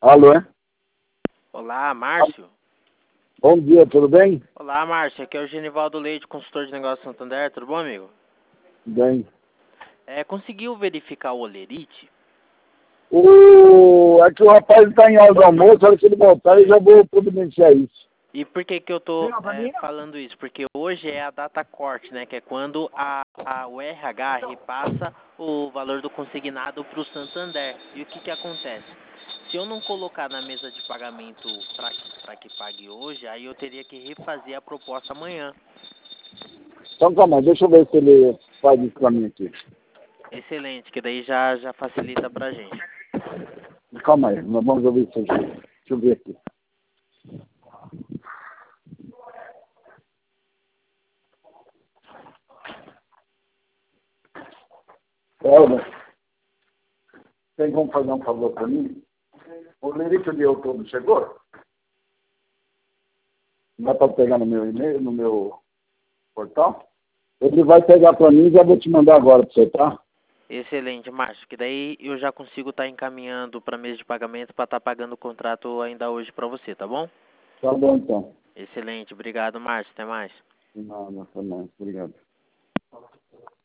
Alô, é? Olá, Márcio. Bom dia, tudo bem? Olá, Márcio. Aqui é o Genivaldo Leite, consultor de negócios Santander. Tudo bom, amigo? Bem. Conseguiu verificar o Olerite? É que o rapaz está em hora do almoço, a hora que ele voltar eu já vou providenciar isso. E por que eu tô falando isso? Porque hoje é a data corte, né? Que é quando o RH repassa o valor do consignado para o Santander. E o que acontece? Se eu não colocar na mesa de pagamento para que pague hoje, aí eu teria que refazer a proposta amanhã. Então calma aí, deixa eu ver se ele faz isso pra mim aqui. Excelente, que daí já facilita pra gente. Calma aí, nós vamos ouvir isso aqui. Deixa eu ver aqui. Elba, tem como fazer um favor para mim? O limite de outubro chegou? Não dá para pegar no meu e-mail, no meu portal? Ele vai pegar para mim e já vou te mandar agora para você, tá? Excelente, Márcio, que daí eu já consigo estar encaminhando para mesa de pagamento para estar pagando o contrato ainda hoje para você, tá bom? Tá bom então. Excelente, obrigado, Márcio, até mais. Não, não, tá mais. Obrigado.